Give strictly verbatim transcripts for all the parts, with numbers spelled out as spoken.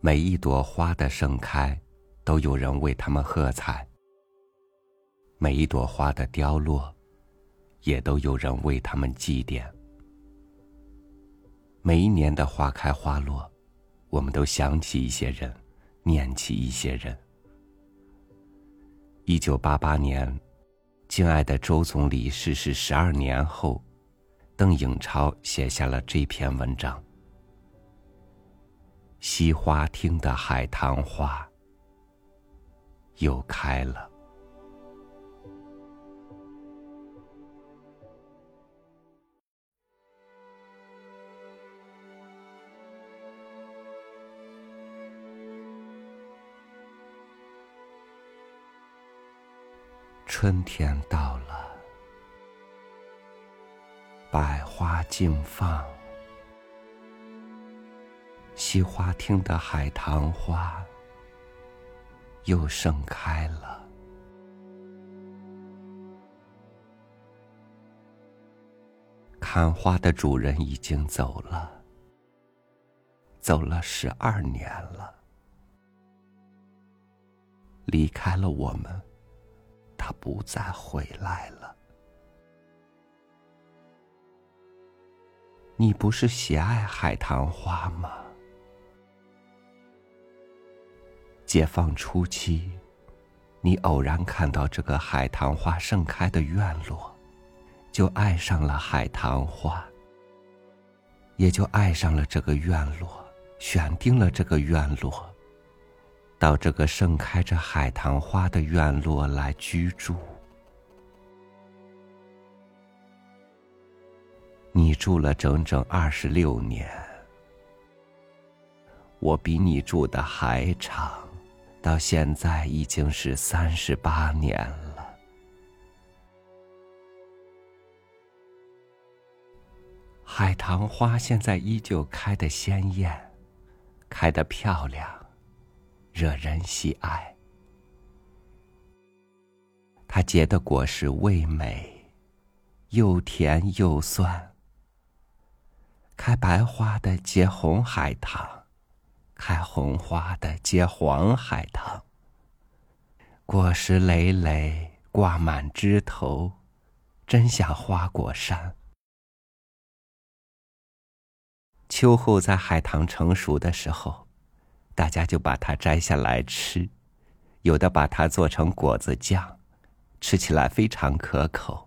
每一朵花的盛开，都有人为它们喝彩；每一朵花的凋落，也都有人为它们祭奠。每一年的花开花落，我们都想起一些人，念起一些人。一九八八年，敬爱的周总理逝世十二年后，邓颖超写下了这篇文章。西花厅的海棠花又开了。春天到了，百花竞放，西花厅的海棠花又盛开了。看花的主人已经走了，走了十二年了，离开了我们，他不再回来了。你不是喜爱海棠花吗？解放初期，你偶然看到这个海棠花盛开的院落，就爱上了海棠花，也就爱上了这个院落，选定了这个院落，到这个盛开着海棠花的院落来居住。你住了整整二十六年，我比你住的还长，到现在已经是三十八年了。海棠花现在依旧开得鲜艳，开得漂亮，惹人喜爱。它结的果实味美，又甜又酸。开白花的结红海棠，开红花的结黄海棠。果实累累，挂满枝头，真像花果山。秋后在海棠成熟的时候，大家就把它摘下来吃，有的把它做成果子酱，吃起来非常可口。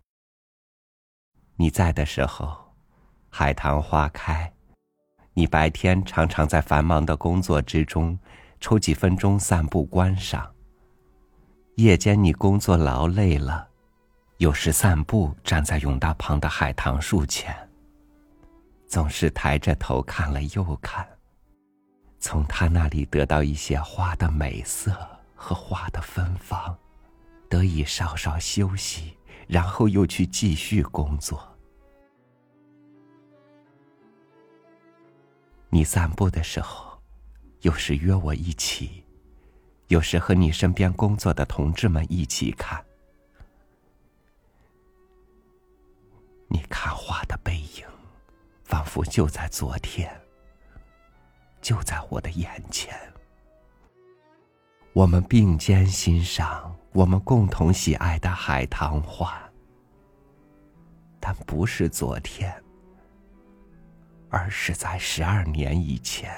你在的时候，海棠花开，你白天常常在繁忙的工作之中抽几分钟散步观赏，夜间你工作劳累了，有时散步站在甬道旁的海棠树前，总是抬着头看了又看，从他那里得到一些花的美色和花的芬芳，得以稍稍休息，然后又去继续工作。你散步的时候，有时约我一起，有时和你身边工作的同志们一起看。你看花的背影，仿佛就在昨天，就在我的眼前。我们并肩欣赏我们共同喜爱的海棠花，但不是昨天，而是在十二年以前。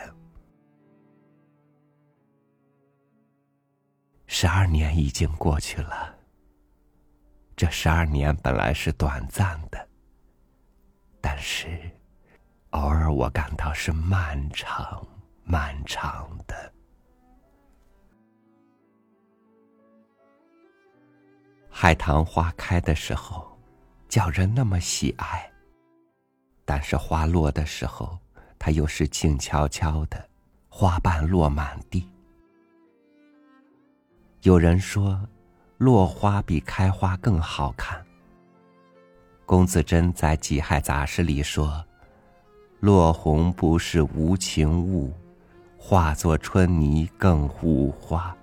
十二年已经过去了，这十二年本来是短暂的，但是偶尔我感到是漫长漫长的。海棠花开的时候，叫人那么喜爱，但是花落的时候，它又是静悄悄的，花瓣落满地。有人说，落花比开花更好看。龚自珍在《己亥杂事》里说，落红不是无情物，化作春泥更无花。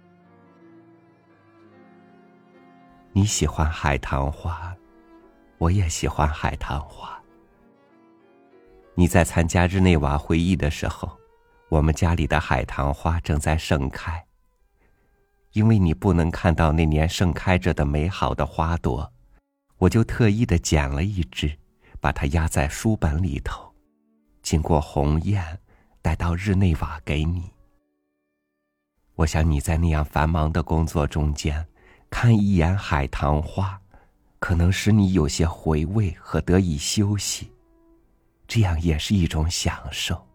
你喜欢海棠花，我也喜欢海棠花。你在参加日内瓦会议的时候， 我们家里的海棠花正在盛开。因为你不能看到那年盛开着的美好的花朵，我就特意地捡了一只，把它压在书本里头，经过鸿雁带到日内瓦给你。我想你在那样繁忙的工作中间，看一眼海棠花，可能使你有些回味和得以休息，这样也是一种享受。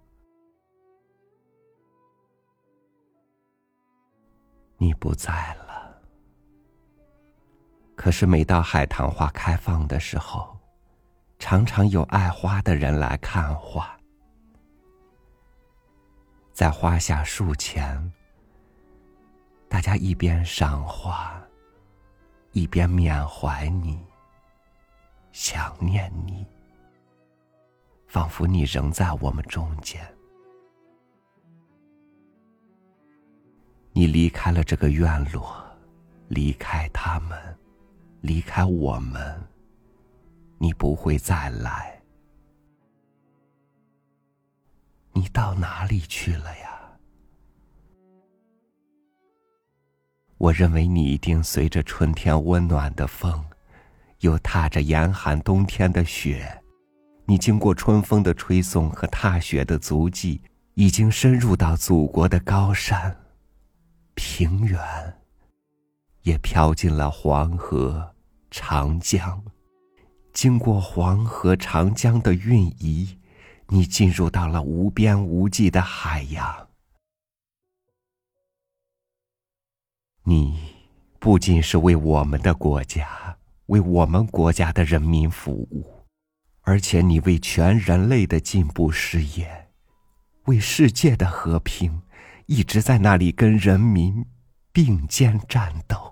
你不在了，可是每到海棠花开放的时候，常常有爱花的人来看花，在花下树前，大家一边赏花，一边缅怀你，想念你，仿佛你仍在我们中间。你离开了这个院落，离开他们，离开我们，你不会再来。你到哪里去了呀？我认为你一定随着春天温暖的风，又踏着严寒冬天的雪，你经过春风的吹送和踏雪的足迹，已经深入到祖国的高山平原，也飘进了黄河长江。经过黄河长江的运移，你进入到了无边无际的海洋。你不仅是为我们的国家，为我们国家的人民服务，而且你为全人类的进步事业，为世界的和平，一直在那里跟人民并肩战斗。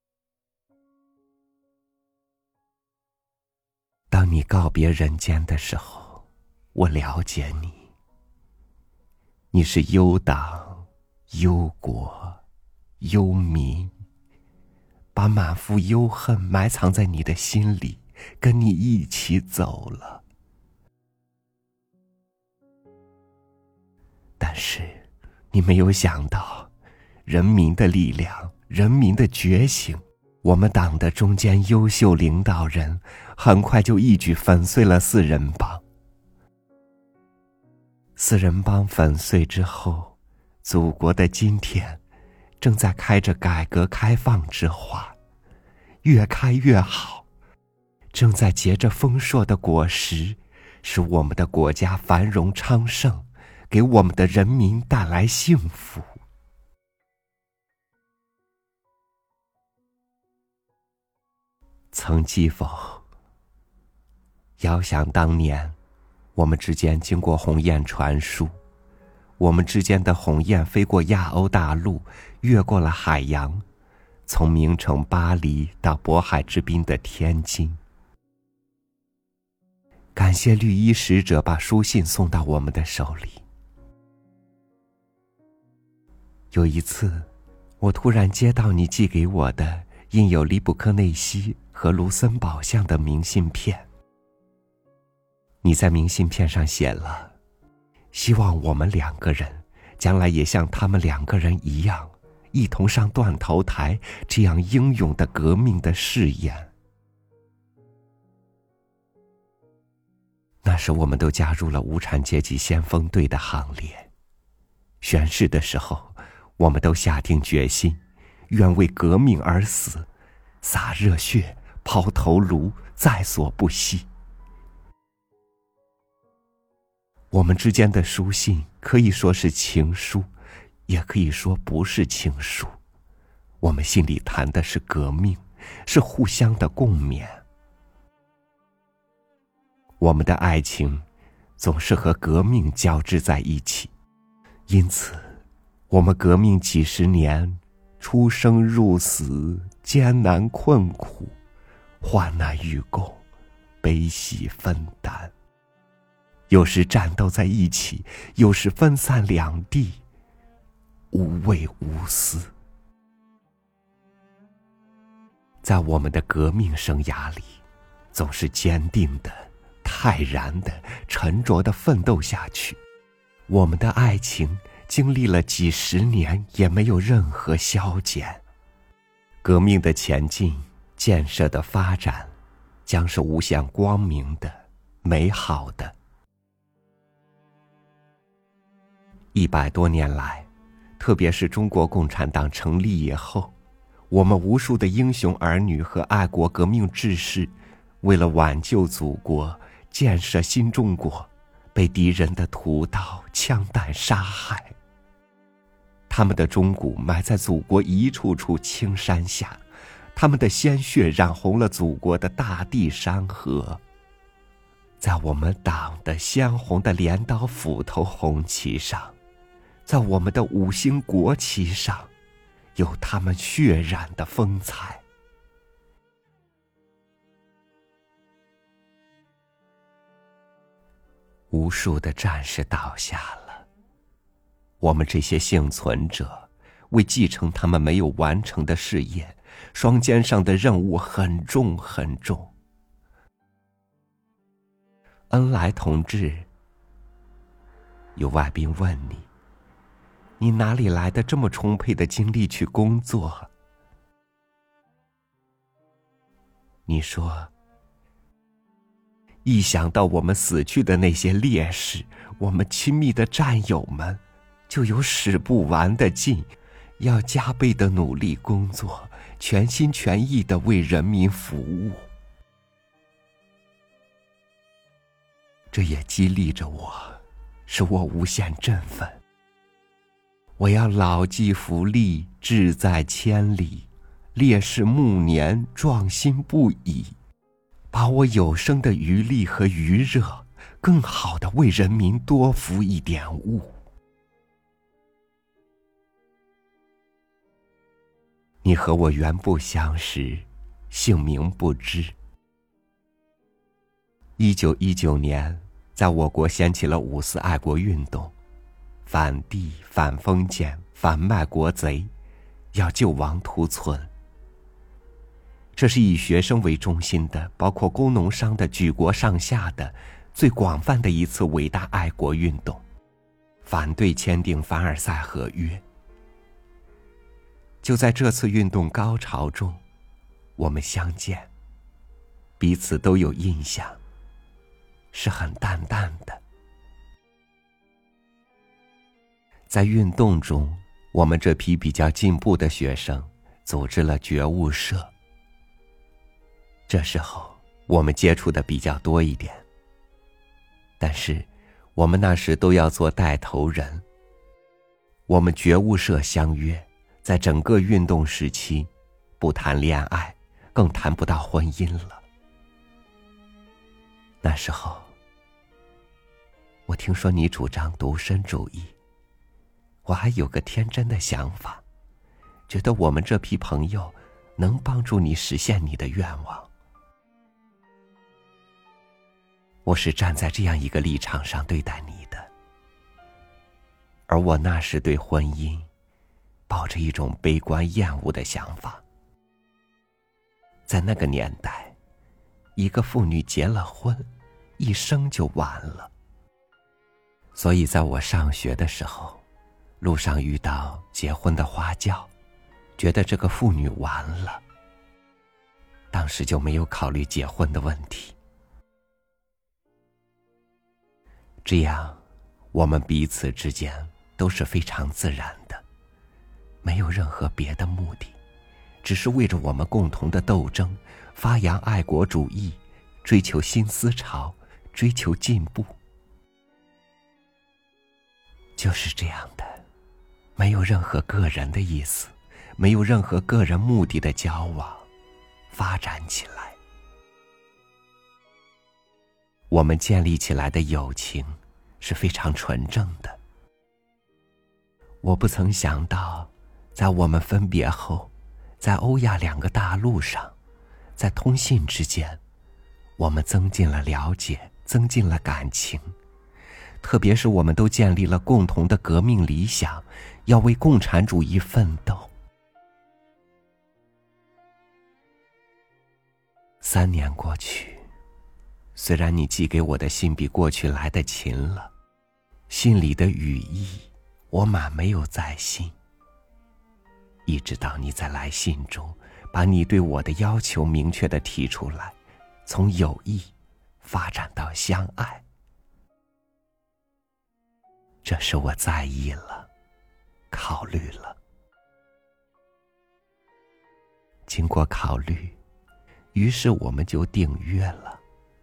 当你告别人间的时候，我了解你。你是忧党、忧国、忧民，把满腹忧恨埋藏在你的心里，跟你一起走了。但是你没有想到，人民的力量，人民的觉醒，我们党的中间优秀领导人很快就一举粉碎了四人帮。四人帮粉碎之后，祖国的今天正在开着改革开放之花，越开越好，正在结着丰硕的果实，使我们的国家繁荣昌盛，给我们的人民带来幸福。曾记否？遥想当年，我们之间经过鸿雁传书，我们之间的鸿雁飞过亚欧大陆，越过了海洋，从名城巴黎到渤海之滨的天津。感谢绿衣使者把书信送到我们的手里。有一次，我突然接到你寄给我的印有里卜克内西和卢森堡像的明信片。你在明信片上写了，希望我们两个人将来也像他们两个人一样，一同上断头台，这样英勇的革命的誓言。那时我们都加入了无产阶级先锋队的行列，宣誓的时候，我们都下定决心，愿为革命而死，洒热血，抛头颅，在所不惜。我们之间的书信可以说是情书，也可以说不是情书。我们心里谈的是革命，是互相的共勉。我们的爱情总是和革命交织在一起，因此我们革命几十年，出生入死，艰难困苦，患难与共，悲喜分担。有时战斗在一起，有时分散两地，无畏无私。在我们的革命生涯里，总是坚定的、泰然的、沉着的奋斗下去。我们的爱情经历了几十年也没有任何消减。革命的前进，建设的发展，将是无限光明的、美好的。一百多年来，特别是中国共产党成立以后，我们无数的英雄儿女和爱国革命志士，为了挽救祖国、建设新中国，被敌人的屠刀、枪弹杀害。他们的钟骨埋在祖国一处处青山下，他们的鲜血染红了祖国的大地山河。在我们党的鲜红的镰刀斧头红旗上，在我们的五星国旗上，有他们血染的风采。无数的战士倒下了，我们这些幸存者为继承他们没有完成的事业，双肩上的任务很重很重。恩来同志，有外宾问你，你哪里来的这么充沛的精力去工作？你说，一想到我们死去的那些烈士，我们亲密的战友们，就有使不完的劲，要加倍的努力工作，全心全意的为人民服务。这也激励着我，使我无限振奋。我要牢记福利，志在千里，烈士暮年，壮心不已，把我有生的余力和余热，更好地为人民多服一点务。你和我原不相识，姓名不知。一九一九年，在我国掀起了五四爱国运动，反帝、反封建、反卖国贼，要救亡图存。这是以学生为中心的，包括工农商的举国上下的最广泛的一次伟大爱国运动，反对签订凡尔赛合约。就在这次运动高潮中，我们相见，彼此都有印象，是很淡淡的。在运动中，我们这批比较进步的学生组织了觉悟社。这时候我们接触的比较多一点，但是我们那时都要做带头人。我们觉悟社相约，在整个运动时期，不谈恋爱，更谈不到婚姻了。那时候，我听说你主张独身主义，我还有个天真的想法，觉得我们这批朋友能帮助你实现你的愿望。我是站在这样一个立场上对待你的，而我那时对婚姻抱着一种悲观厌恶的想法。在那个年代，一个妇女结了婚，一生就完了。所以在我上学的时候，路上遇到结婚的花轿，觉得这个妇女完了，当时就没有考虑结婚的问题。这样，我们彼此之间都是非常自然的，没有任何别的目的，只是为着我们共同的斗争，发扬爱国主义，追求新思潮，追求进步。就是这样的，没有任何个人的意思，没有任何个人目的的交往，发展起来。我们建立起来的友情是非常纯正的。我不曾想到，在我们分别后，在欧亚两个大陆上，在通信之间，我们增进了了解，增进了感情。特别是我们都建立了共同的革命理想，要为共产主义奋斗。三年过去，虽然你寄给我的信比过去来得勤了，信里的语意我满没有在心，一直到你在来信中把你对我的要求明确地提出来，从友谊发展到相爱。这是我在意了，考虑了。经过考虑，于是我们就订约了。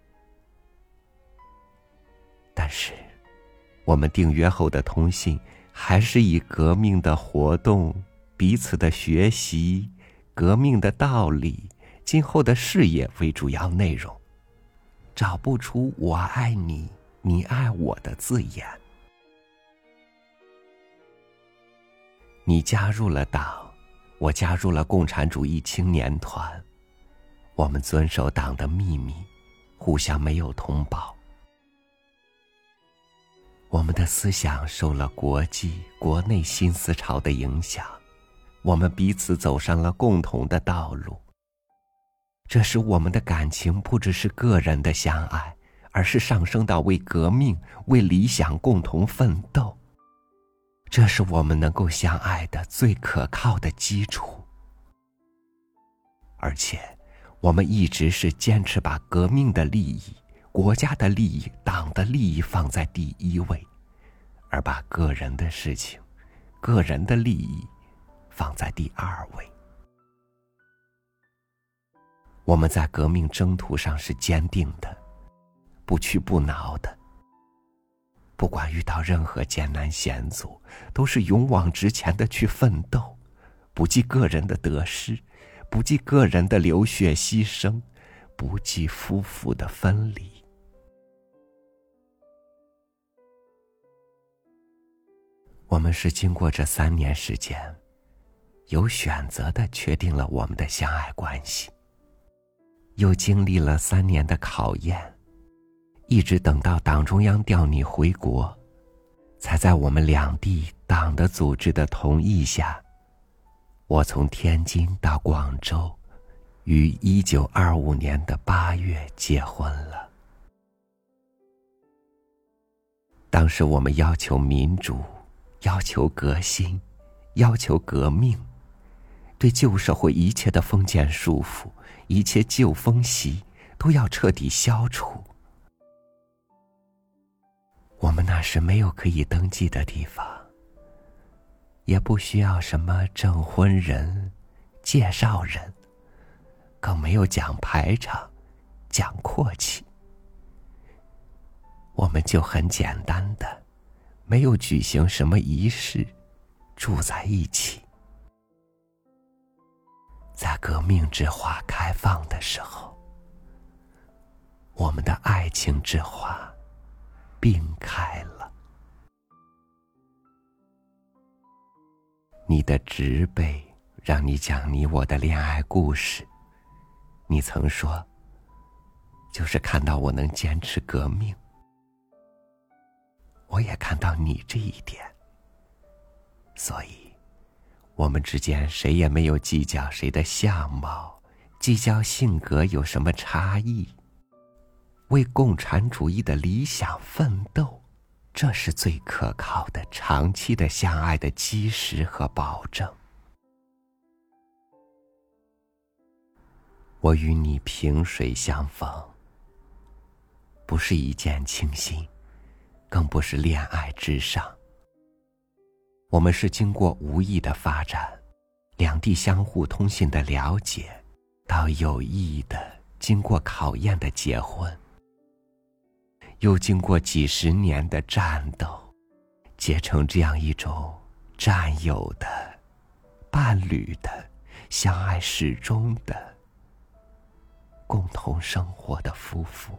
但是我们订约后的通信还是以革命的活动、彼此的学习、革命的道理、今后的事业为主要内容，找不出我爱你，你爱我的字眼。你加入了党，我加入了共产主义青年团，我们遵守党的秘密，互相没有通报。我们的思想受了国际、国内新思潮的影响，我们彼此走上了共同的道路。这使我们的感情不只是个人的相爱，而是上升到为革命、为理想共同奋斗。这是我们能够相爱的最可靠的基础。而且我们一直是坚持把革命的利益、国家的利益、党的利益放在第一位，而把个人的事情、个人的利益放在第二位。我们在革命征途上是坚定的，不屈不挠的。不管遇到任何艰难险阻，都是勇往直前的去奋斗，不计个人的得失，不计个人的流血牺牲，不计夫妇的分离。我们是经过这三年时间，有选择地确定了我们的相爱关系，又经历了三年的考验，一直等到党中央调你回国，才在我们两地党的组织的同意下，我从天津到广州，于一九二五年的八月结婚了。当时我们要求民主，要求革新，要求革命，对旧社会一切的封建束缚，一切旧风习都要彻底消除。我们那时没有可以登记的地方，也不需要什么证婚人、介绍人，更没有讲排场、讲阔气。我们就很简单的，没有举行什么仪式，住在一起。在革命之花开放的时候，我们的爱情之花并开了。你的植被让你讲你我的恋爱故事，你曾说，就是看到我能坚持革命。我也看到你这一点，所以我们之间谁也没有计较谁的相貌，计较性格有什么差异。为共产主义的理想奋斗，这是最可靠的长期的相爱的基石和保证。我与你萍水相逢，不是一见倾心，更不是恋爱至上。我们是经过无意的发展，两地相互通信的了解，到有意的经过考验的结婚，又经过几十年的战斗，结成这样一种战友的、伴侣的、相爱始终的、共同生活的夫妇，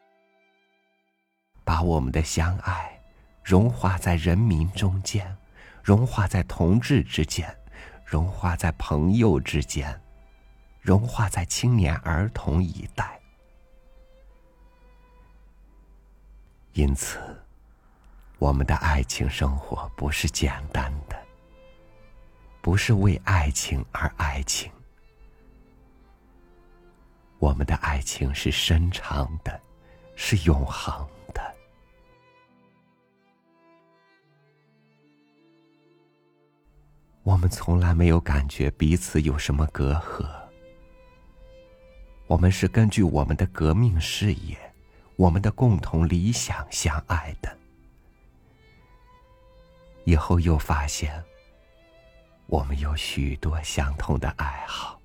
把我们的相爱融化在人民中间，融化在同志之间，融化在朋友之间，融化在青年儿童一代。因此，我们的爱情生活不是简单的，不是为爱情而爱情。我们的爱情是深长的，是永恒的。 我们从来没有感觉彼此有什么隔阂，我们是根据我们的革命事业，我们的共同理想相爱的。以后又发现，我们有许多相同的爱好，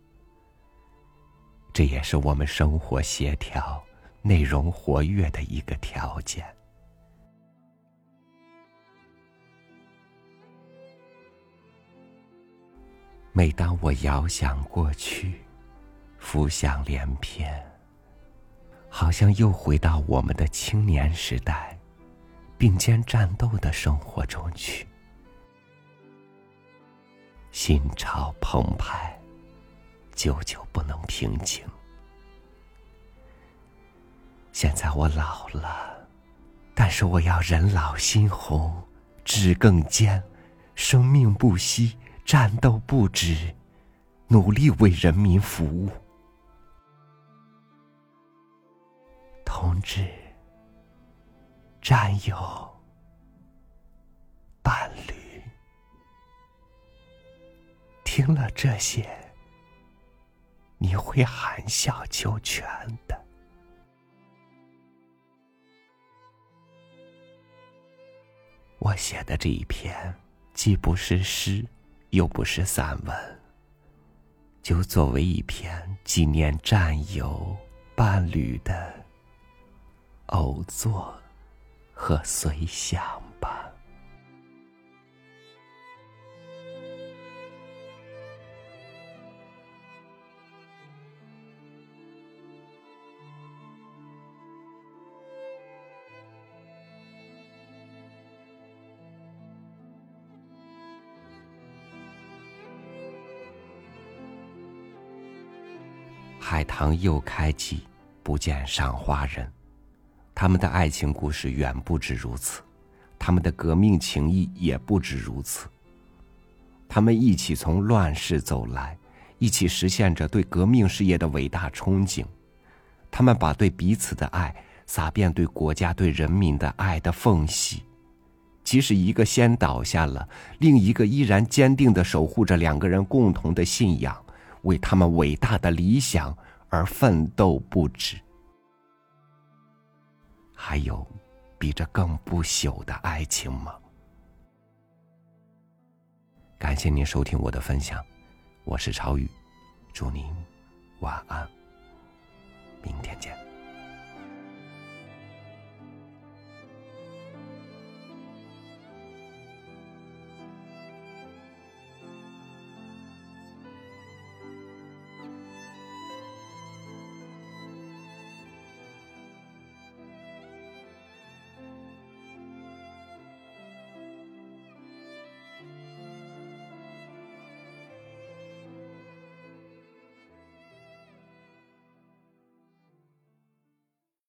这也是我们生活协调、内容活跃的一个条件。每当我遥想过去，浮想联翩，好像又回到我们的青年时代，并肩战斗的生活中去，心潮澎湃，久久不能平静。现在我老了，但是我要人老心红，志更坚，生命不息，战斗不止，努力为人民服务。同志、战友、伴侣，听了这些，你会含笑九泉的。我写的这一篇，既不是诗，又不是散文，就作为一篇纪念战友、伴侣的偶作和随想吧。海棠又开季，不见赏花人。他们的爱情故事远不止如此，他们的革命情谊也不止如此。他们一起从乱世走来，一起实现着对革命事业的伟大憧憬。他们把对彼此的爱洒遍对国家对人民的爱的缝隙，即使一个先倒下了，另一个依然坚定地守护着两个人共同的信仰，为他们伟大的理想而奋斗不止。还有比这更不朽的爱情吗？感谢您收听我的分享，我是超宇，祝您晚安，明天见。